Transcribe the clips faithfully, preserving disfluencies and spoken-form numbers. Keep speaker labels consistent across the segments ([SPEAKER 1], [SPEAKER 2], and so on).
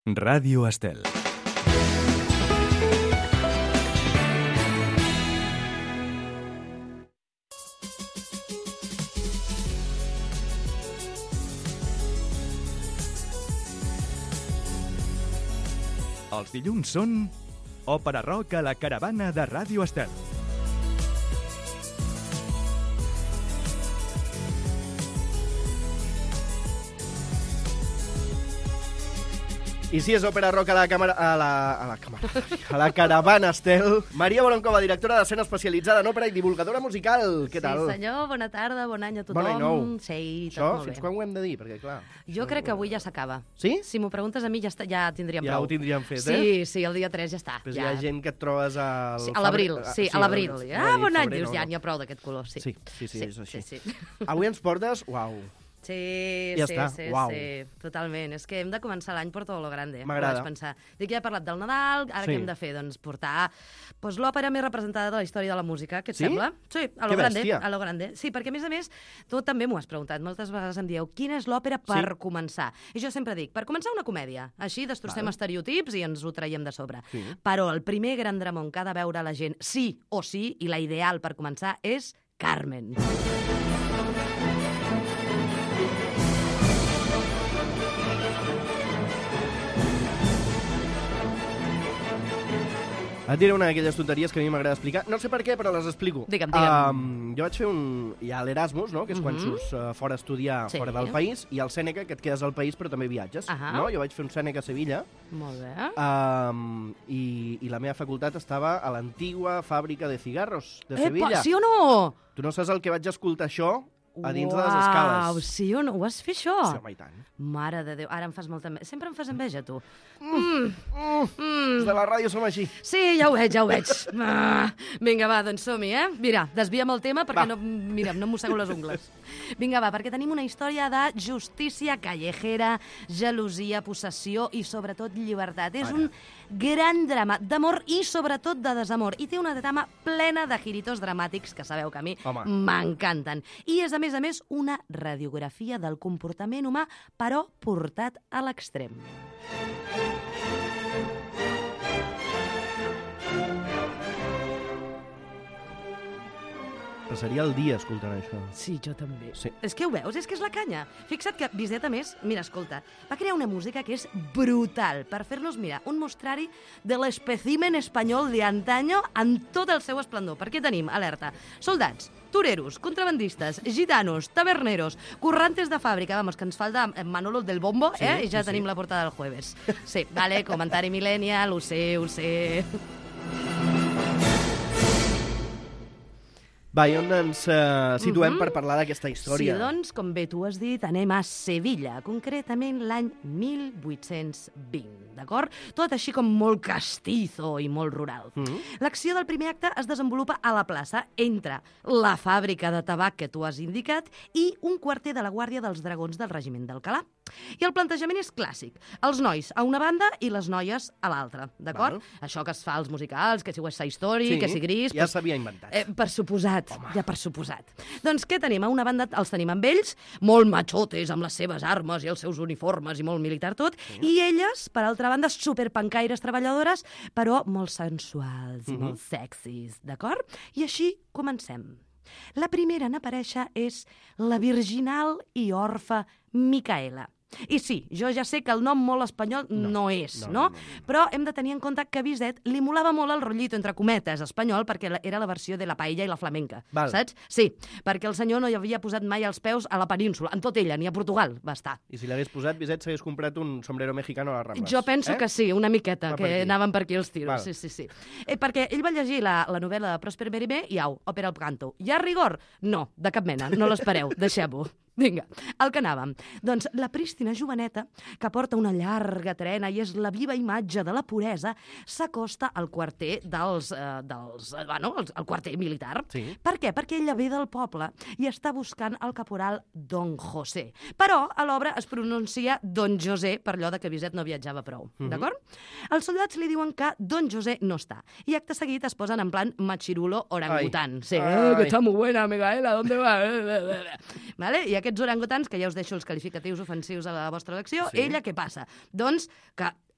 [SPEAKER 1] Ràdio Estel. Els dilluns són Òpera Rock a la caravana de Ràdio Estel.
[SPEAKER 2] I si és òpera rock a la càmera... A la, a la càmera... A la caravana Estel. Maria Bolonkova, directora d'escena especialitzada en òpera i divulgadora musical. Què tal?
[SPEAKER 3] Sí, senyor, bona tarda, bon any a tothom.
[SPEAKER 2] Bon any nou.
[SPEAKER 3] Sí, tot
[SPEAKER 2] Això,
[SPEAKER 3] molt bé.
[SPEAKER 2] fins quan ho hem de dir? Perquè, clar...
[SPEAKER 3] Jo crec que avui ja s'acaba.
[SPEAKER 2] Sí?
[SPEAKER 3] Si m'ho preguntes a mi, ja, està, ja tindríem
[SPEAKER 2] Ja
[SPEAKER 3] prou.
[SPEAKER 2] ho tindríem fet,
[SPEAKER 3] sí,
[SPEAKER 2] eh?
[SPEAKER 3] Sí, sí, el dia tres ja està.
[SPEAKER 2] Pues
[SPEAKER 3] ja.
[SPEAKER 2] Hi ha gent que et trobes al...
[SPEAKER 3] Sí, a l'abril, sí, a l'abril. Ah, bon any,
[SPEAKER 2] febrer,
[SPEAKER 3] dius,
[SPEAKER 2] no,
[SPEAKER 3] ja
[SPEAKER 2] no.
[SPEAKER 3] n'hi ha prou d'aquest color, sí.
[SPEAKER 2] Sí, sí, sí, és així.
[SPEAKER 3] Sí, sí.
[SPEAKER 2] Avui ens portes... Uau.
[SPEAKER 3] Sí,
[SPEAKER 2] Ja
[SPEAKER 3] sí,
[SPEAKER 2] està,
[SPEAKER 3] sí,
[SPEAKER 2] uau.
[SPEAKER 3] sí, totalment. És que hem de començar l'any per tot lo grande.
[SPEAKER 2] M'agrada.
[SPEAKER 3] Vaig pensar. Dic, ja he parlat del Nadal, ara
[SPEAKER 2] Sí.
[SPEAKER 3] què hem de fer? Doncs portar pues, l'òpera més representada de la història de la música, què et
[SPEAKER 2] Sí?
[SPEAKER 3] sembla? Sí, a
[SPEAKER 2] Que
[SPEAKER 3] lo grande,
[SPEAKER 2] bèstia.
[SPEAKER 3] a lo grande. Sí, perquè a més a més, tu també m'ho has preguntat, moltes vegades em dieu, quina és l'òpera per
[SPEAKER 2] Sí.
[SPEAKER 3] començar? I jo sempre dic, per començar una comèdia, així destrossem
[SPEAKER 2] Val.
[SPEAKER 3] estereotips i ens ho traiem de sobre.
[SPEAKER 2] Sí.
[SPEAKER 3] Però el primer gran dramón que ha de veure la gent sí o sí, i la ideal per començar, és Carmen.
[SPEAKER 2] Et diré una d'aquelles tonteries que a mi m'agrada explicar. No sé per què, però les explico.
[SPEAKER 3] Digue'm, digue'm.
[SPEAKER 2] Um, jo vaig fer un... Hi ha l'Erasmus, no?, que és quan
[SPEAKER 3] Mhm.
[SPEAKER 2] surts uh, fora a estudiar
[SPEAKER 3] Sí.
[SPEAKER 2] fora del país, i el Sèneca, que et quedes al país però també viatges.
[SPEAKER 3] Ahà.
[SPEAKER 2] No? Jo vaig fer un Sèneca a Sevilla,
[SPEAKER 3] Molt bé.
[SPEAKER 2] um, i, i la meva facultat estava a l'antigua fàbrica de cigarros de Sevilla.
[SPEAKER 3] Epa, sí o no?
[SPEAKER 2] Tu no saps el que vaig escoltar això a dins de les
[SPEAKER 3] Uau,
[SPEAKER 2] escales.
[SPEAKER 3] sí o no? Ho vas fer, això?
[SPEAKER 2] Sí, home, i tant.
[SPEAKER 3] Mare de Déu, ara em fas molta enveja. Sempre em fas enveja, tu.
[SPEAKER 2] Mm, Els de la ràdio som així.
[SPEAKER 3] Sí, ja ho veig, ja ho veig. Ah, vinga, va, doncs som-hi, eh? Mira, desviem el tema perquè
[SPEAKER 2] Va.
[SPEAKER 3] no, mira, no em mossego les ungles. Vinga, va, perquè tenim una història de justícia callejera, gelosia, possessió i, sobretot, llibertat. És
[SPEAKER 2] Ara.
[SPEAKER 3] un gran drama d'amor i, sobretot, de desamor. I té una trama plena de giritos dramàtics que sabeu que a mi
[SPEAKER 2] Home.
[SPEAKER 3] m'encanten. I és, a més a més, una radiografia del comportament humà, però portat a l'extrem.
[SPEAKER 2] Passaria el dia escoltant això.
[SPEAKER 3] Sí, jo també.
[SPEAKER 2] Sí.
[SPEAKER 3] És que ho veus? És que és la canya. Fixa't que Bizet, a més, mira, escolta, va crear una música que és brutal per fer-nos, mira, un mostrari de l'espècimen espanyol de antaño en tot el seu esplendor. Perquè tenim, alerta, soldats, toreros, contrabandistes, gitanos, taberneros, currantes de fàbrica, vamos, que ens falta Manolo del Bombo,
[SPEAKER 2] Sí,
[SPEAKER 3] eh? I ja
[SPEAKER 2] sí,
[SPEAKER 3] tenim
[SPEAKER 2] sí.
[SPEAKER 3] la portada del jueves. Sí, vale, comentari millennial, ho sé, ho sé...
[SPEAKER 2] Va, i on ens uh, situem
[SPEAKER 3] Mhm.
[SPEAKER 2] per parlar d'aquesta història?
[SPEAKER 3] Sí, doncs, com bé tu has dit, anem a Sevilla, concretament l'any mil vuit-cents vint, d'acord? Tot així com molt castizo i molt rural.
[SPEAKER 2] Mhm.
[SPEAKER 3] L'acció del primer acte es desenvolupa a la plaça, entre la fàbrica de tabac que tu has indicat i un quarter de la Guàrdia dels Dragons del Regiment d'Alcalà. I el plantejament és clàssic. Els nois a una banda i les noies a l'altra, d'acord?
[SPEAKER 2] Val.
[SPEAKER 3] Això que es fa als musicals, que si West Side Story,
[SPEAKER 2] Sí,
[SPEAKER 3] que si Gris...
[SPEAKER 2] ja
[SPEAKER 3] doncs,
[SPEAKER 2] s'havia inventat.
[SPEAKER 3] Eh, per suposat, Home. ja per suposat. Doncs què tenim? A una banda els tenim amb ells, molt machotes, amb les seves armes i els seus uniformes i molt militar tot, sí. i elles, per altra banda, superpancaires treballadores, però molt sensuals i
[SPEAKER 2] Mhm.
[SPEAKER 3] molt sexis, d'acord? I així comencem. La primera en aparèixer és la virginal i orfa Micaela. I sí, jo ja sé que el nom molt espanyol no, no és,
[SPEAKER 2] no,
[SPEAKER 3] no,
[SPEAKER 2] no,
[SPEAKER 3] no,
[SPEAKER 2] no, no.
[SPEAKER 3] Però hem de tenir en compte que a Bizet li molava molt el rotllito, entre cometes, espanyol, perquè la- era la versió de la paella i la flamenca,
[SPEAKER 2] Val.
[SPEAKER 3] saps? Sí, perquè el senyor no hi havia posat mai els peus a la península, en tot ella, ni a Portugal va estar.
[SPEAKER 2] I si l'hagués posat, Bizet s'hagués comprat un sombrero mexicano a les Rambles.
[SPEAKER 3] Jo penso
[SPEAKER 2] eh?
[SPEAKER 3] que sí, una miqueta,
[SPEAKER 2] Va per
[SPEAKER 3] que
[SPEAKER 2] aquí.
[SPEAKER 3] anaven per aquí els tiros.
[SPEAKER 2] Val.
[SPEAKER 3] Sí, sí, sí. Eh, perquè ell va llegir la, la novel·la de Prosper Mérimée i au, òpera al canto. Hi ha rigor? No, de cap mena, no l'espereu, deixem-ho. Vinga, al que anàvem. Doncs la prístina joveneta, que porta una llarga trena i és la viva imatge de la puresa, s'acosta al quarter dels... Eh, dels eh, bueno, el, el quarter militar.
[SPEAKER 2] Sí.
[SPEAKER 3] Per què? Perquè ella ve del poble i està buscant el caporal Don José. Però a l'obra es pronuncia Don José per allò de que Bizet no viatjava prou,
[SPEAKER 2] Mhm.
[SPEAKER 3] d'acord? Els soldats li diuen que Don José no està. I acte seguit es posen en plan machirulo orangutan.
[SPEAKER 2] Ai.
[SPEAKER 3] Sí,
[SPEAKER 2] Ai.
[SPEAKER 3] eh, que està molt buena, Micaela, ¿dónde va? Vale? I aquests orangutans, que ja us deixo els qualificatius ofensius a la vostra elecció,
[SPEAKER 2] Sí.
[SPEAKER 3] ella què passa? Doncs que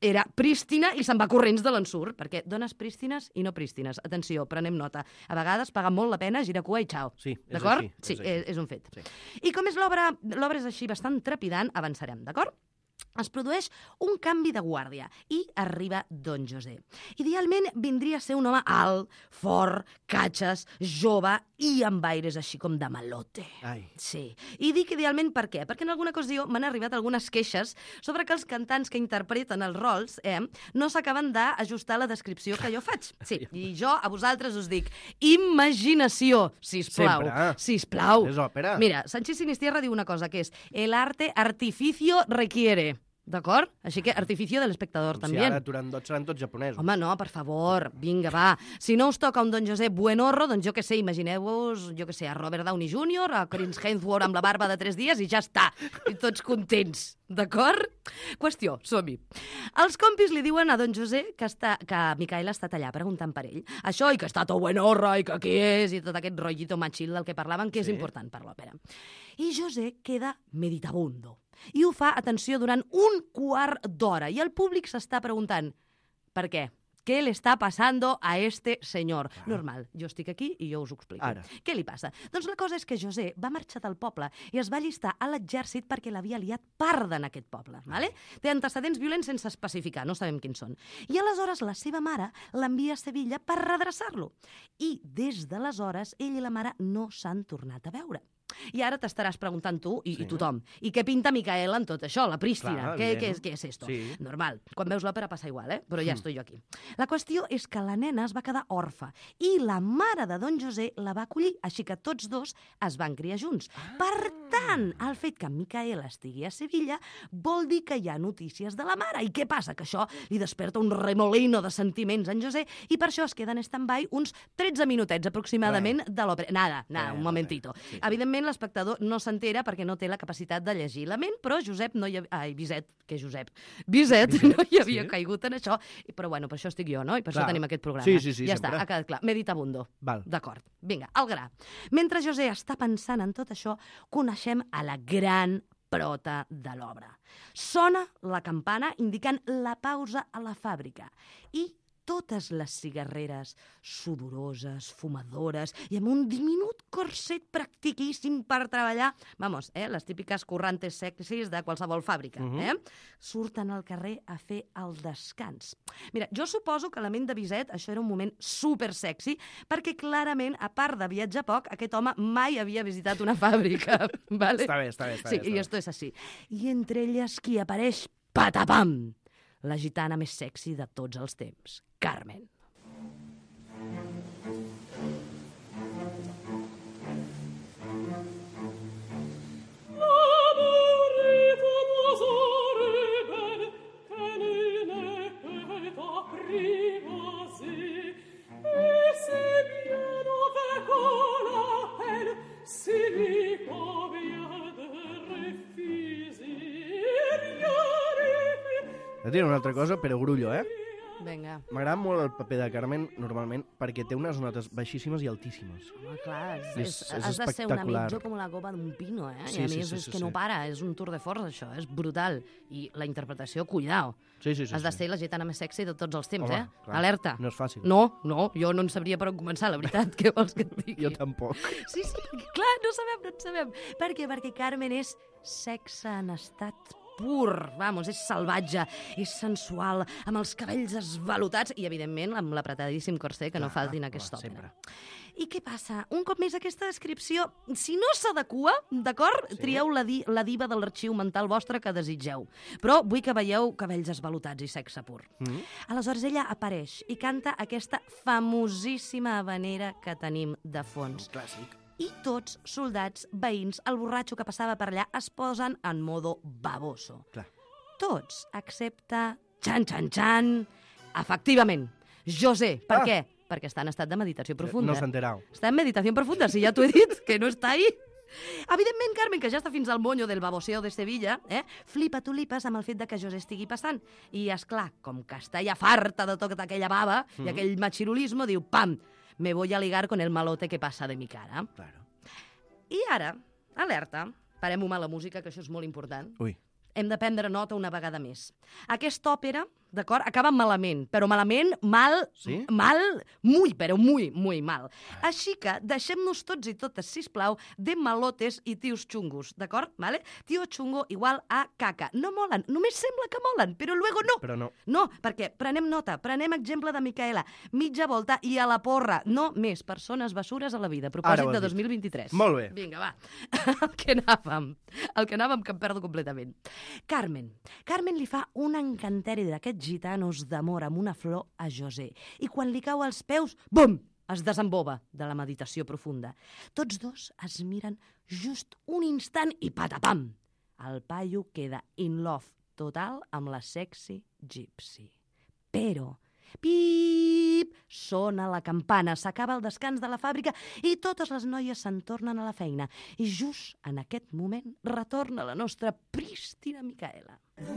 [SPEAKER 3] era prístina i se'n va corrents de l'ensurt, perquè dones prístines i no prístines. Atenció, prenem nota. A vegades paga molt la pena, gira cua i xau.
[SPEAKER 2] Sí, és
[SPEAKER 3] d'acord?
[SPEAKER 2] així.
[SPEAKER 3] Sí,
[SPEAKER 2] és, així.
[SPEAKER 3] és, és un fet.
[SPEAKER 2] Sí.
[SPEAKER 3] I com és l'obra, l'obra és així bastant trepidant, avançarem, d'acord? Es produeix un canvi de guàrdia i arriba Don José. Idealment vindria a ser un home alt, fort, catxes, jove i amb aires així com de malote.
[SPEAKER 2] Ai.
[SPEAKER 3] Sí. I dic idealment per què? Perquè en alguna ocasió m'han arribat algunes queixes sobre que els cantants que interpreten els rols eh, no s'acaben d'ajustar a la descripció que jo faig. Sí, i jo a vosaltres us dic imaginació, sisplau.
[SPEAKER 2] Sempre.
[SPEAKER 3] Sisplau.
[SPEAKER 2] És òpera.
[SPEAKER 3] Mira, Sánchez Sinistierra diu una cosa, que és el arte artificio requiere. D'acord? Així que artificio de l'espectador,
[SPEAKER 2] Si
[SPEAKER 3] també.
[SPEAKER 2] ara Turandot seran tots japonesos.
[SPEAKER 3] Home, no, per favor, vinga, va. Si no us toca un Don José Buenorro, doncs jo que sé, imagineu-vos, jo que sé, a Robert Downey júnior, a Chris Hemsworth amb la barba de tres dies i ja està. I tots contents, d'acord? Qüestió, som-hi. Els compis li diuen a Don José que, està, que Micaela ha estat allà preguntant per ell. Això, i que està tot Buenorro, i que qui és, i tot aquest rotllito machil del que parlaven, que és
[SPEAKER 2] Sí.
[SPEAKER 3] important per l'òpera. I José queda meditabundo. I ho fa, atenció, durant un quart d'hora. I el públic s'està preguntant, per què? Què li està passant a este senyor? Ah. Normal, jo estic aquí i jo us ho explico.
[SPEAKER 2] Ara.
[SPEAKER 3] Què li passa? Doncs la cosa és que José va marxar del poble i es va allistar a l'exèrcit perquè l'havia liat parda en aquest poble. Vale? Té antecedents violents sense especificar, no sabem quins són. I aleshores la seva mare l'envia a Sevilla per redreçar-lo. I des d'aleshores ell i la mare no s'han tornat a veure. I ara t'estaràs preguntant tu i,
[SPEAKER 2] Sí.
[SPEAKER 3] i tothom. I què pinta Micaela en tot això, la prístina?
[SPEAKER 2] Clar,
[SPEAKER 3] què,
[SPEAKER 2] evident.
[SPEAKER 3] què, és, què és esto?
[SPEAKER 2] Sí.
[SPEAKER 3] Normal. Quan veus l'òpera passa igual, eh? Però ja estoy jo aquí. La qüestió és que la nena es va quedar orfa i la mare de Don José la va acollir, així que tots dos es van criar junts.
[SPEAKER 2] Ah.
[SPEAKER 3] Per tant, el fet que Micaela estigui a Sevilla vol dir que hi ha notícies de la mare. I què passa? Que això li desperta un remolino de sentiments en José i per això es queda en stand-by uns tretze minutets aproximadament de l'òpera. Nada, nada,
[SPEAKER 2] Res,
[SPEAKER 3] un momentito.
[SPEAKER 2] res, sí.
[SPEAKER 3] Evidentment, l'espectador no s'entera perquè no té la capacitat de llegir la ment, però Josep no hi havia... Ai, Bizet, que Josep. Bizet,
[SPEAKER 2] Bizet,
[SPEAKER 3] no hi havia
[SPEAKER 2] sí.
[SPEAKER 3] caigut en això, i- però bueno, per això estic jo, no? I per
[SPEAKER 2] Clar.
[SPEAKER 3] això tenim aquest programa.
[SPEAKER 2] Sí, sí, sí,
[SPEAKER 3] ja
[SPEAKER 2] sempre.
[SPEAKER 3] està, ha quedat clar. Meditabundo.
[SPEAKER 2] Val.
[SPEAKER 3] D'acord. Vinga, al gra. Mentre José està pensant en tot això, coneixem a la gran prota de l'obra. Sona la campana indicant la pausa a la fàbrica i totes les cigarreres sudoroses, fumadores i amb un diminut corset practiquíssim per treballar, vamos, eh, les típiques currantes sexis de qualsevol fàbrica,
[SPEAKER 2] Mhm.
[SPEAKER 3] eh, surten al carrer a fer el descans. Mira, jo suposo que a la ment de Bizet això era un moment super sexy, perquè clarament, a part de viatjar poc, aquest home mai havia visitat una fàbrica. Vale?
[SPEAKER 2] Està bé, està bé, està
[SPEAKER 3] Sí,
[SPEAKER 2] bé.
[SPEAKER 3] i esto és així. I entre elles qui apareix, patapam, la gitana més sexy de tots els temps, Carmen.
[SPEAKER 2] Et diré una altra cosa, però grullo, eh?
[SPEAKER 3] Vinga.
[SPEAKER 2] M'agrada molt el paper de Carmen, normalment, perquè té unes notes baixíssimes i altíssimes.
[SPEAKER 3] Home, clar, és,
[SPEAKER 2] És-
[SPEAKER 3] és,
[SPEAKER 2] és
[SPEAKER 3] has de ser una
[SPEAKER 2] espectacular.
[SPEAKER 3] mitja com la goma d'un pino, eh?
[SPEAKER 2] Sí,
[SPEAKER 3] I a
[SPEAKER 2] sí,
[SPEAKER 3] més
[SPEAKER 2] sí,
[SPEAKER 3] és
[SPEAKER 2] sí,
[SPEAKER 3] que
[SPEAKER 2] sí.
[SPEAKER 3] no para, és un tour de force, això, és brutal. I la interpretació, cuidao.
[SPEAKER 2] Sí, sí, sí.
[SPEAKER 3] Has de
[SPEAKER 2] sí.
[SPEAKER 3] ser la gitana més sexy de tots els temps,
[SPEAKER 2] Home,
[SPEAKER 3] eh?
[SPEAKER 2] clar,
[SPEAKER 3] Alerta.
[SPEAKER 2] no és fàcil.
[SPEAKER 3] No, no, jo no en sabria per on començar, la veritat. Què vols que et digui?
[SPEAKER 2] Jo tampoc.
[SPEAKER 3] Sí, sí, perquè, clar, no sabem, no en sabem. Per què? Perquè Carmen és sexe en estat pur, vamos, és salvatge, és sensual, amb els cabells esvalotats i, evidentment, amb l'apretadíssim corset que no
[SPEAKER 2] Clar,
[SPEAKER 3] falti en
[SPEAKER 2] clar,
[SPEAKER 3] aquesta
[SPEAKER 2] sempre.
[SPEAKER 3] òpera. I què passa? Un cop més aquesta descripció, si no s'adequa, d'acord?
[SPEAKER 2] Sí.
[SPEAKER 3] Trieu la, di la diva de l'arxiu mental vostre que desitgeu. Però vull que veieu cabells esvalotats i sexe pur.
[SPEAKER 2] Mm.
[SPEAKER 3] Aleshores ella apareix i canta aquesta famosíssima havanera que tenim de fons.
[SPEAKER 2] Clàssic.
[SPEAKER 3] I tots, soldats, veïns, el borratxo que passava per allà, es posen en modo baboso.
[SPEAKER 2] Clar.
[SPEAKER 3] Tots, excepte... Xan, xan, xan... Efectivament, José. Per
[SPEAKER 2] Ah.
[SPEAKER 3] què? Perquè està en estat de meditació profunda.
[SPEAKER 2] No s'ha enterat.
[SPEAKER 3] Està en meditació profunda, si ja t'ho he dit, que no està ahí. Evidentment, Carmen, que ja està fins al moño del baboseo de Sevilla, eh? flipa tulipes amb el fet de que José estigui passant. I, és clar, com que està ja farta de tota aquella bava
[SPEAKER 2] Mhm.
[SPEAKER 3] i aquell machirulismo, diu, pam, me voy a ligar con el malote que passa de mi cara.
[SPEAKER 2] Claro.
[SPEAKER 3] I ara, alerta, parem-ho a la música, que això és molt important.
[SPEAKER 2] Ui.
[SPEAKER 3] Hem de prendre nota una vegada més. Aquesta òpera, d'acord? Acaba malament, però malament, mal,
[SPEAKER 2] Sí?
[SPEAKER 3] mal, muy, però muy, muy mal. Així que deixem-nos tots i totes, sisplau, de malotes i tios xungos, d'acord? Vale? Tio xungo igual a caca. No molen, només sembla que molen, però luego no.
[SPEAKER 2] Però no.
[SPEAKER 3] No, perquè prenem nota, prenem exemple de Micaela, mitja volta i a la porra. No més persones bessures a la vida.
[SPEAKER 2] Ara ho
[SPEAKER 3] Propòsit
[SPEAKER 2] has
[SPEAKER 3] de
[SPEAKER 2] dit.
[SPEAKER 3] dos mil vint-i-tres.
[SPEAKER 2] Molt bé.
[SPEAKER 3] Vinga, va. El que anàvem. El que anàvem que em perdo completament. Carmen. Carmen li fa un encanteri d'aquests gitanos d'amor amb una flor a José. I quan li cau als peus, bum! Es desembova de la meditació profunda. Tots dos es miren just un instant i patapam! El paio queda in love total amb la sexy gypsy. Però, pip, sona la campana, s'acaba el descans de la fàbrica i totes les noies se'n tornen a la feina. I just en aquest moment retorna la nostra prístina Micaela.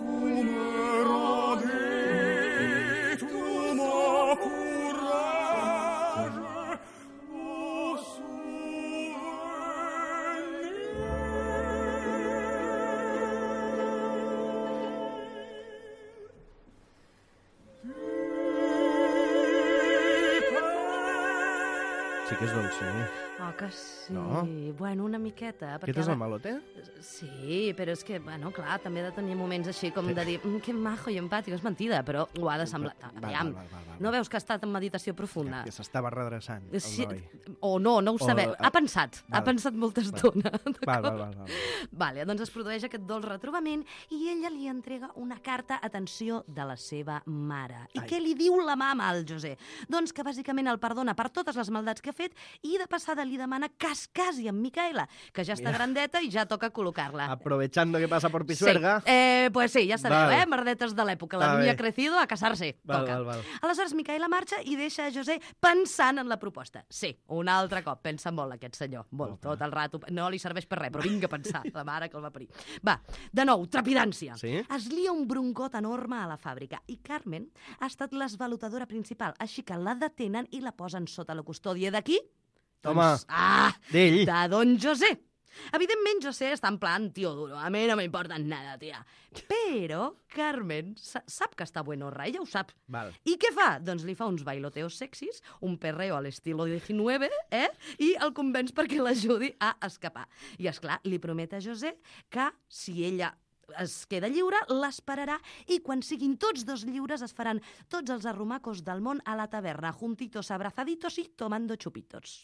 [SPEAKER 2] Sí que és dolç, eh?
[SPEAKER 3] Oh, que sí.
[SPEAKER 2] No?
[SPEAKER 3] Bueno, una miqueta.
[SPEAKER 2] Aquest
[SPEAKER 3] perquè
[SPEAKER 2] és
[SPEAKER 3] ara-
[SPEAKER 2] el malote?
[SPEAKER 3] Sí, però és que, bueno, clar, també ha de tenir moments així com de dir mm, que majo i empàtic, és mentida, però ho ha de semblar...
[SPEAKER 2] Val,
[SPEAKER 3] Aviam,
[SPEAKER 2] val, val, val,
[SPEAKER 3] no veus que ha estat en meditació profunda?
[SPEAKER 2] Que s'estava redreçant, el
[SPEAKER 3] Sí,
[SPEAKER 2] noi.
[SPEAKER 3] o no, no ho
[SPEAKER 2] O-
[SPEAKER 3] sabeu. Ha pensat, ha
[SPEAKER 2] Val.
[SPEAKER 3] pensat molta estona.
[SPEAKER 2] Val, val, val, val.
[SPEAKER 3] Vale, doncs es produeix aquest dolç retrobament i ella li entrega una carta, atenció, de la seva mare. I
[SPEAKER 2] Ai.
[SPEAKER 3] què li diu la mama al José? Doncs que bàsicament el perdona per totes les maldats que ha fet i de passada li demana que es casi amb Micaela, que ja està
[SPEAKER 2] Mira.
[SPEAKER 3] grandeta i ja toca col·locar-la.
[SPEAKER 2] Aprovechando que pasa por Pisuerga.
[SPEAKER 3] Sí. Eh, pues sí, ja sabeu,
[SPEAKER 2] Vale.
[SPEAKER 3] eh? Merdetes de l'època. La
[SPEAKER 2] Va
[SPEAKER 3] niña
[SPEAKER 2] bé.
[SPEAKER 3] ha crecido a casarse.
[SPEAKER 2] Val,
[SPEAKER 3] Toca.
[SPEAKER 2] val, val.
[SPEAKER 3] Aleshores, Micaela marxa i deixa a José pensant en la proposta. Sí, un altre cop. Pensa molt, aquest senyor. Molt,
[SPEAKER 2] Molt,
[SPEAKER 3] tot el rato. No li serveix per res, però vinga a pensar. La mare que el va parir. Va, de nou, trepidància.
[SPEAKER 2] Sí?
[SPEAKER 3] Es lia un broncot enorme a la fàbrica i Carmen ha estat l'esvalutadora principal, així que la detenen i la posen sota la custòdia d'aquí?
[SPEAKER 2] Home,
[SPEAKER 3] ah,
[SPEAKER 2] d'ell.
[SPEAKER 3] de don José. Evidentment, José està en plan tío duro. A mi no m'importa nada, tia. Però Carmen sa- sap que està buenorra, ella ho sap.
[SPEAKER 2] Val.
[SPEAKER 3] I què fa? Doncs li fa uns bailoteos sexis, un perreo a l'estilo diecinueve, eh? I el convenç perquè l'ajudi a escapar. I, és clar, li promet a José que si ella es queda lliure, l'esperarà i quan siguin tots dos lliures es faran tots els arrumacos del món a la taverna, juntitos, abrazaditos y tomando chupitos.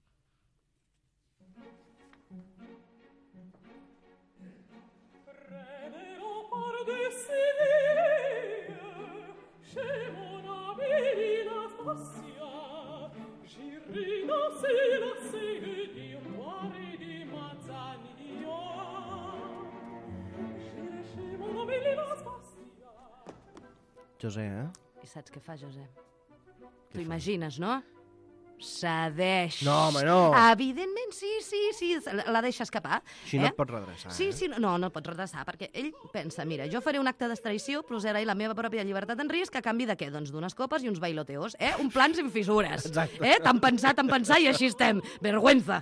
[SPEAKER 2] José, eh?
[SPEAKER 3] I saps què fa, José? T'ho imagines, no? Cedeix.
[SPEAKER 2] No, home, no.
[SPEAKER 3] Evidentment, sí, sí, sí, la deixa escapar.
[SPEAKER 2] Així no et pots redreçar,
[SPEAKER 3] Sí,
[SPEAKER 2] eh?
[SPEAKER 3] sí, no, no et pots redreçar, perquè ell pensa, mira, jo faré un acte d'extraició, posaré la meva pròpia llibertat en risc a canvi de què? Doncs d'unes copes i uns bailoteos, eh? Un plan sin fissures.
[SPEAKER 2] Exacte.
[SPEAKER 3] Eh? Tan pensar, tan pensar, i així estem. Vergüenza.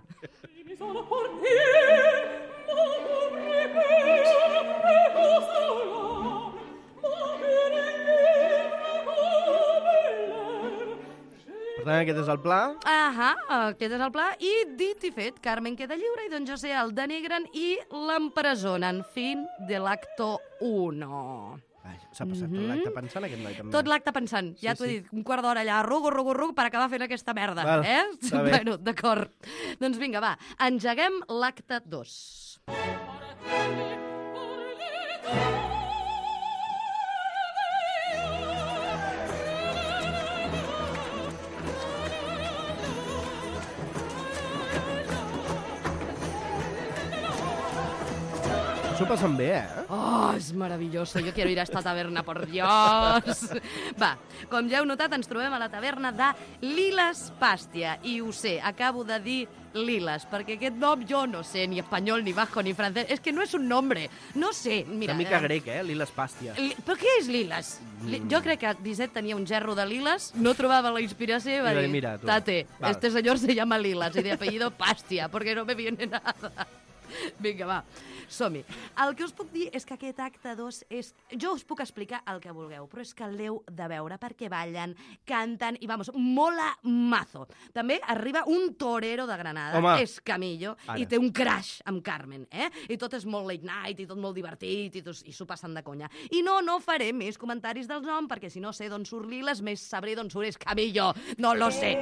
[SPEAKER 2] Per tant, aquest és el pla.
[SPEAKER 3] Ahà, aquest és el pla. I dit i fet, Carmen queda lliure i don José el denigren i l'empresonen. Fin de l'acto uno.
[SPEAKER 2] Ai, s'ha passat tot l'acte pensant, aquest noi, també.
[SPEAKER 3] Tot l'acte pensant, ja
[SPEAKER 2] Sí,
[SPEAKER 3] t'ho he
[SPEAKER 2] sí.
[SPEAKER 3] dit, un quart d'hora allà, rugo, rugo, rugo, per acabar fent aquesta merda,
[SPEAKER 2] Val,
[SPEAKER 3] eh?
[SPEAKER 2] està bé.
[SPEAKER 3] Bueno, d'acord. Doncs vinga, va, engeguem l'acte dos.
[SPEAKER 2] S'ho passen bé, eh?
[SPEAKER 3] Oh, és meravelloso. Yo quiero ir a esta taberna, por Dios. Va, com ja heu notat, ens trobem a la taverna de Lilas Pastia. I ho sé, acabo de dir Lilas, perquè aquest nom jo no sé ni espanyol, ni basco, ni francès. És que no és un nombre. No sé. Mira,
[SPEAKER 2] Una mica
[SPEAKER 3] eh,
[SPEAKER 2] grec, eh? Liles Pàstia.
[SPEAKER 3] Li... Però què és Lilas? Li... Jo crec que Bizet tenia un gerro de Lilas, no trobava la inspiració i va
[SPEAKER 2] I va
[SPEAKER 3] dir,
[SPEAKER 2] dir, "Mira, tu".
[SPEAKER 3] tate,
[SPEAKER 2] Val.
[SPEAKER 3] este señor se llama Lilas y de apellido Pastia, porque no me viene nada. Vinga, va, som-hi. El que us puc dir és que aquest acte dos és... Jo us puc explicar el que vulgueu, però és que l'heu de veure perquè ballen, canten i, vamos, mola mazo. També arriba un torero de Granada,
[SPEAKER 2] Home.
[SPEAKER 3] és Camillo,
[SPEAKER 2] Ara.
[SPEAKER 3] i té un crash amb Carmen, eh? I tot és molt late night i tot molt divertit i, tot, i s'ho passen de conya. I no, no faré més comentaris del nom perquè si no sé d'on surt Liles, més sabré d'on surt és Camillo. No lo sé.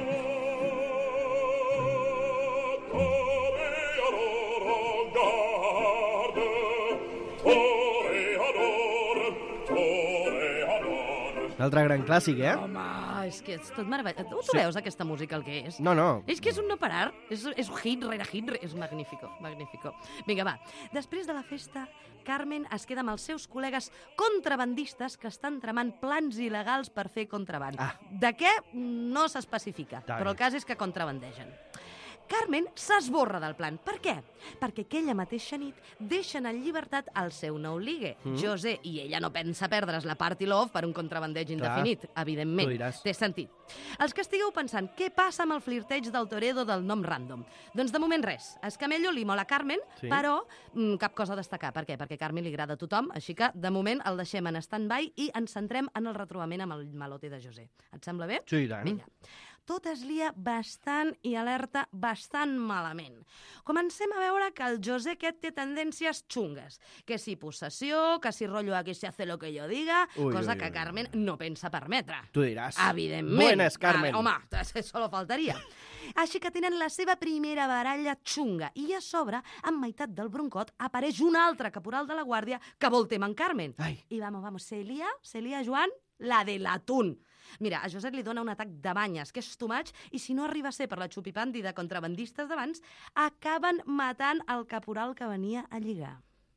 [SPEAKER 2] Un altre gran clàssic, eh?
[SPEAKER 3] Home, és que és tot meravellós. Tu, tu
[SPEAKER 2] Sí.
[SPEAKER 3] veus aquesta música el que és?
[SPEAKER 2] No, no.
[SPEAKER 3] És que és un no parar, és, és un hit rere hit, és magnífico, magnífico. Vinga, va. Després de la festa, Carmen es queda amb els seus col·legues contrabandistes que estan tramant plans il·legals per fer contraband.
[SPEAKER 2] Ah.
[SPEAKER 3] De què? No s'especifica,
[SPEAKER 2] Està
[SPEAKER 3] però
[SPEAKER 2] bé.
[SPEAKER 3] el cas és que contrabandegen. Carmen s'esborra del plan. Per què? Perquè aquella mateixa nit deixen en llibertat el seu nou ligue, mm. José, i ella no pensa perdre's la party love per un contrabandeig indefinit, evidentment.
[SPEAKER 2] Tu diràs.
[SPEAKER 3] Té sentit. Els que estigueu pensant què passa amb el flirteig del Toredo del nom random. Doncs de moment res. A Escamello li mola Carmen,
[SPEAKER 2] Sí.
[SPEAKER 3] però mm, cap cosa a destacar. Per què? Perquè Carmen li agrada a tothom, així que de moment el deixem en stand-by i ens centrem en el retrobament amb el malote de José. Et sembla bé?
[SPEAKER 2] Sí, i tant.
[SPEAKER 3] Vinga. Tot es lia bastant i alerta bastant malament. Comencem a veure que el José aquest té tendències xungues. Que si possessió, que si rotllo aquí se hace lo que yo diga,
[SPEAKER 2] Ui,
[SPEAKER 3] cosa
[SPEAKER 2] ui,
[SPEAKER 3] que
[SPEAKER 2] ui.
[SPEAKER 3] Carmen no pensa permetre.
[SPEAKER 2] Tu diràs.
[SPEAKER 3] Evidentment.
[SPEAKER 2] Buenas, Carmen.
[SPEAKER 3] A, home, solo faltaria. Així que tenen la seva primera baralla xunga i a sobre, en meitat del broncot, apareix un altre caporal de la guàrdia que vol tema en Carmen.
[SPEAKER 2] Ai.
[SPEAKER 3] I vamos, vamos, se lia, se lia, Joan, la de l'atún. Mira, a Josep li dona un atac de banyes, que és too much, i si no arriba a ser per la xupipandi de contrabandistes d'abans, acaben matant el caporal que venia a lligar.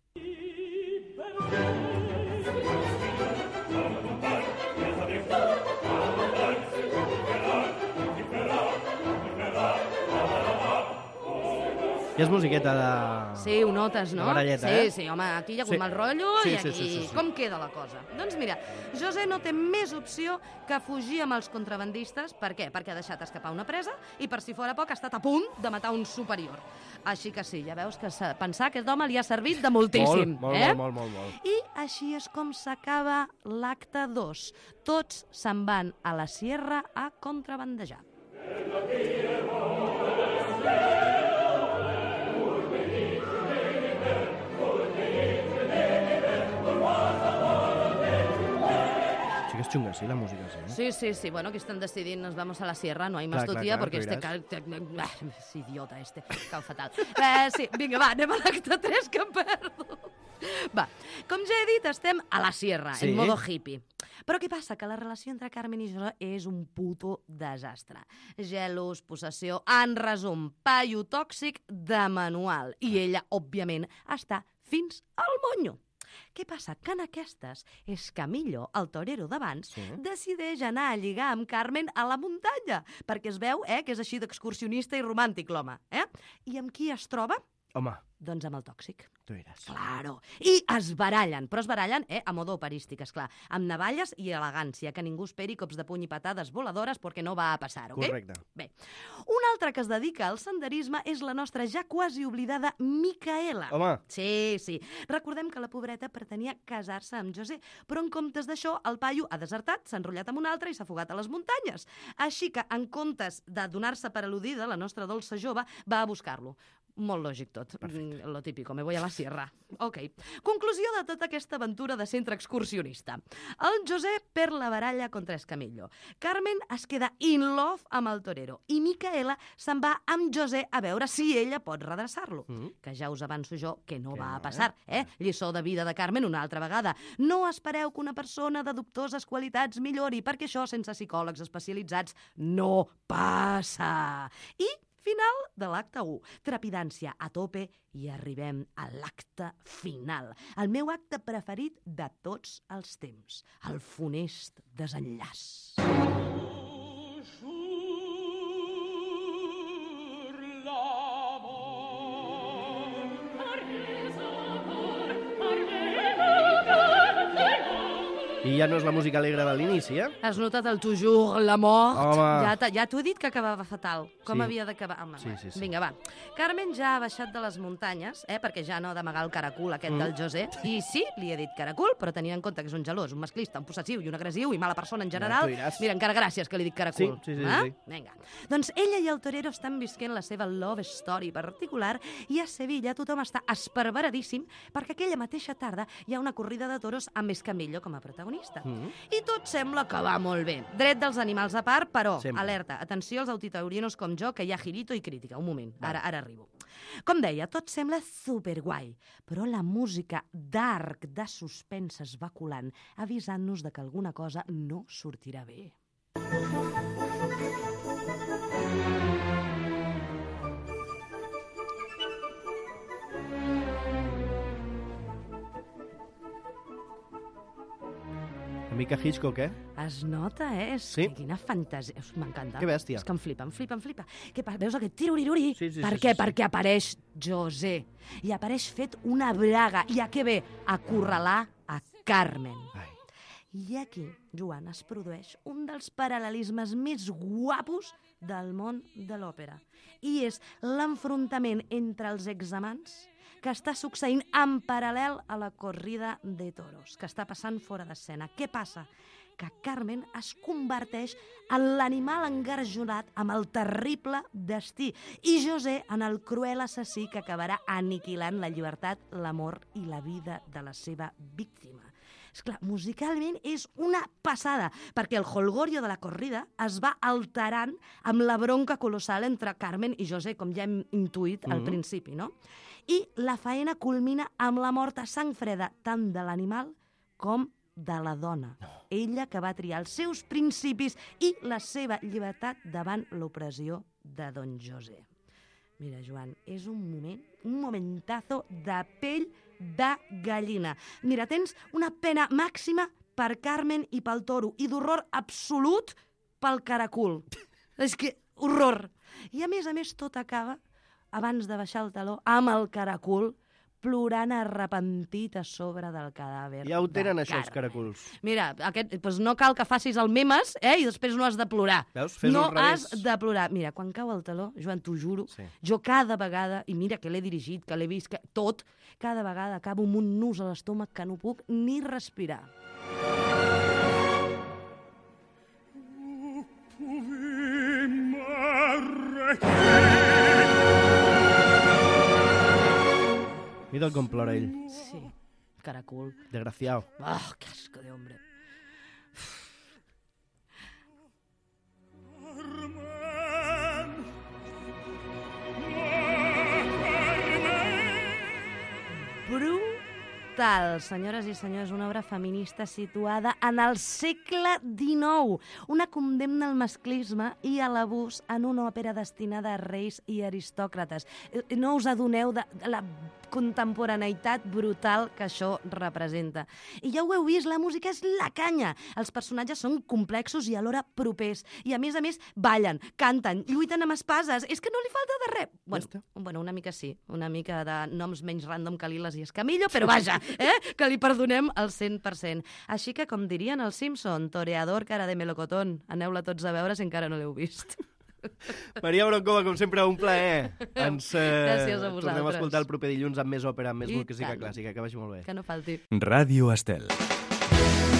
[SPEAKER 2] I és musiqueta de...
[SPEAKER 3] Sí, ho notes, no?
[SPEAKER 2] De baralleta,
[SPEAKER 3] sí,
[SPEAKER 2] eh?
[SPEAKER 3] sí, home, aquí hi ha hagut
[SPEAKER 2] Sí.
[SPEAKER 3] mal rotllo
[SPEAKER 2] Sí,
[SPEAKER 3] i
[SPEAKER 2] sí,
[SPEAKER 3] aquí...
[SPEAKER 2] sí, sí, sí.
[SPEAKER 3] Com queda la cosa? Doncs mira, José no té més opció que fugir amb els contrabandistes. Per què? Perquè ha deixat escapar una presa i, per si fora poc, ha estat a punt de matar un superior. Així que sí, ja veus que sa- pensar que aquest home li ha servit de moltíssim.
[SPEAKER 2] Molt, molt,
[SPEAKER 3] eh?
[SPEAKER 2] molt, molt, molt, molt.
[SPEAKER 3] I així és com s'acaba l'acte dos. Tots se'n van a la sierra a contrabandejar.
[SPEAKER 2] Sí que és xunga, sí, la música, sí.
[SPEAKER 3] Sí, sí, sí. Bueno, que estan decidint, nos vamos a la sierra, no hay más
[SPEAKER 2] Clar, clar,
[SPEAKER 3] tutía,
[SPEAKER 2] clar,
[SPEAKER 3] porque
[SPEAKER 2] tu
[SPEAKER 3] este...
[SPEAKER 2] diràs.
[SPEAKER 3] Cal... Ah, és idiota, este. Cau fatal. Eh, sí, vinga, va, anem a l'acte tres, que em perdo. Va, com ja he dit, estem a la sierra,
[SPEAKER 2] Sí.
[SPEAKER 3] en modo hippie. Però què passa? Que la relació entre Carmen i José és un puto desastre. Gelos, possessió, en resum, paio tòxic de manual. I ella, òbviament, està fins al monyo. Què passa? Que en aquestes és Camillo, el torero d'abans,
[SPEAKER 2] Sí.
[SPEAKER 3] decideix anar a lligar amb Carmen a la muntanya, perquè es veu eh, que és així d'excursionista i romàntic l'home. Eh? I amb qui es troba?
[SPEAKER 2] Home,
[SPEAKER 3] Doncs amb el tòxic.
[SPEAKER 2] tu diràs.
[SPEAKER 3] Claro. I es barallen, però es barallen eh, a modo operístic, esclar, amb navalles i elegància, que ningú esperi cops de puny i patades voladores perquè no va a passar, ok?
[SPEAKER 2] Correcte.
[SPEAKER 3] Bé, un altre que es dedica al senderisme és la nostra ja quasi oblidada Micaela.
[SPEAKER 2] Home.
[SPEAKER 3] Sí, sí. Recordem que la pobreta pretenia casar-se amb José, però en comptes d'això el paio ha desertat, s'ha enrotllat amb un altre i s'ha fugat a les muntanyes. Així que, en comptes de donar-se per al·ludida, la nostra dolça jove va a buscar-lo. Molt lògic tot. Mm, Lo típico, me voy a la sierra. Ok. Conclusió de tota aquesta aventura de centre excursionista. El José perd la baralla contra Escamillo. Carmen es queda in love amb el torero. I Micaela se'n va amb José a veure si ella pot redreçar-lo.
[SPEAKER 2] Mm.
[SPEAKER 3] Que ja us avanço jo que no
[SPEAKER 2] Que
[SPEAKER 3] va
[SPEAKER 2] no,
[SPEAKER 3] a passar. Eh? Lliçó de vida de Carmen una altra vegada. No espereu que una persona de dubtoses qualitats millori, perquè això sense psicòlegs especialitzats no passa. I final de l'acte u. Trepidància a tope i arribem a l'acte final. El meu acte preferit de tots els temps. El funest desenllaç.
[SPEAKER 2] I ja no és la música alegre de l'inici, eh?
[SPEAKER 3] Has notat el toujours, la mort?
[SPEAKER 2] Home.
[SPEAKER 3] Ja, t'ha- ja t'ho he dit que acabava fatal. Com
[SPEAKER 2] Sí.
[SPEAKER 3] havia d'acabar? Home,
[SPEAKER 2] Sí,
[SPEAKER 3] va.
[SPEAKER 2] sí, sí.
[SPEAKER 3] Vinga, va. Carmen ja ha baixat de les muntanyes, eh, perquè ja no ha d'amagar el caracul aquest
[SPEAKER 2] Mm.
[SPEAKER 3] del José. I sí, li he dit caracul, però tenint en compte que és un gelós, un masclista, un possessiu i un agressiu i mala persona en general,
[SPEAKER 2] tu diràs.
[SPEAKER 3] mira, encara gràcies que li dic caracul.
[SPEAKER 2] Sí, sí, sí,
[SPEAKER 3] eh?
[SPEAKER 2] sí.
[SPEAKER 3] Vinga. Doncs ella i el torero estan visquent la seva love story particular i a Sevilla tothom està esperveradíssim perquè aquella mateixa tarda hi ha una corrida de toros amb Escamillo com a protagonista.
[SPEAKER 2] Mm.
[SPEAKER 3] I tot sembla que va molt bé. Dret dels animals a part, però,
[SPEAKER 2] Sempre.
[SPEAKER 3] alerta, atenció als autitaurinos com jo, que hi ha girito i crítica. Un moment, ara, ara arribo. Com deia, tot sembla superguai, però la música d'arc de suspens es va colant, avisant-nos de que alguna cosa no sortirà bé.
[SPEAKER 2] Una mica Hitchcock, eh?
[SPEAKER 3] Es nota, eh? És
[SPEAKER 2] Sí.
[SPEAKER 3] que quina fantasia. Uf, m'encanta.
[SPEAKER 2] Que bèstia.
[SPEAKER 3] És que em flipa, em flipa, em flipa. Què passa? Veus aquest tiruriruri?
[SPEAKER 2] Sí, sí,
[SPEAKER 3] per
[SPEAKER 2] sí,
[SPEAKER 3] què?
[SPEAKER 2] sí, sí.
[SPEAKER 3] Perquè apareix José. I apareix fet una braga. I a què ve? A acorralar a Carmen.
[SPEAKER 2] Ai.
[SPEAKER 3] I aquí, Joan, es produeix un dels paral·lelismes més guapos del món de l'òpera. I és l'enfrontament entre els examants que està succeint en paral·lel a la corrida de toros, que està passant fora d'escena. Què passa? Que Carmen es converteix en l'animal engarjolat amb el terrible destí i José en el cruel assassí que acabarà aniquilant la llibertat, l'amor i la vida de la seva víctima. Esclar, musicalment és una passada, perquè el holgorio de la corrida es va alterant amb la bronca colossal entre Carmen i José, com ja hem intuït al
[SPEAKER 2] Mhm.
[SPEAKER 3] principi, no? I la faena culmina amb la mort a sang freda tant de l'animal com de la dona. Ella que va triar els seus principis i la seva llibertat davant l'opressió de don José. Mira, Joan, és un moment, un momentazo de pell de gallina. Mira, tens una pena màxima per Carmen i pel toro i d'horror absolut pel caracul. És que, horror! I a més a més tot acaba, abans de baixar el taló, amb el caracul plorant arrepentit a sobre del cadàver.
[SPEAKER 2] Ja ho tenen,
[SPEAKER 3] de
[SPEAKER 2] això, els
[SPEAKER 3] Carmen.
[SPEAKER 2] caraculs.
[SPEAKER 3] Mira, aquest, doncs no cal que facis el memes, eh, i després no has de plorar.
[SPEAKER 2] Veus? Fes-ho
[SPEAKER 3] No
[SPEAKER 2] al revés.
[SPEAKER 3] has de plorar. Mira, quan cau el taló, Joan, t'ho juro,
[SPEAKER 2] Sí.
[SPEAKER 3] jo cada vegada, i mira que l'he dirigit, que l'he vist, que tot, cada vegada acabo amb un nus a l'estómac que no puc ni respirar.
[SPEAKER 2] Mira com plora ell.
[SPEAKER 3] Sí, caracul.
[SPEAKER 2] Desgraciado.
[SPEAKER 3] Ah, qué asco de hombre. Brutal, senyores i senyors, una obra feminista situada en el segle dinou. Una condemna al masclisme i a l'abús en una òpera destinada a reis i aristòcrates. Eh, No us adoneu de de la contemporaneïtat brutal que això representa. I ja ho heu vist, la música és la canya. Els personatges són complexos i alhora propers. I a més a més ballen, canten, lluiten amb espases. És que no li falta de res. Bueno,
[SPEAKER 2] està.
[SPEAKER 3] bueno, una mica sí. Una mica de noms menys random que Liles i Escamillo, però vaja, eh? que li perdonem el cent per cent. Així que, com dirien els Simpson, toreador cara de melocotón. Aneu-la tots a veure si encara no l'heu vist.
[SPEAKER 2] Maria Broncova, com sempre, un plaer. Ens eh,
[SPEAKER 3] Gràcies a
[SPEAKER 2] tornem a
[SPEAKER 3] vosaltres.
[SPEAKER 2] escoltar el proper dilluns amb més òpera, amb més
[SPEAKER 3] I
[SPEAKER 2] música
[SPEAKER 3] tant.
[SPEAKER 2] clàssica. Que vagi molt bé.
[SPEAKER 3] Que no falti.
[SPEAKER 1] Ràdio Estel.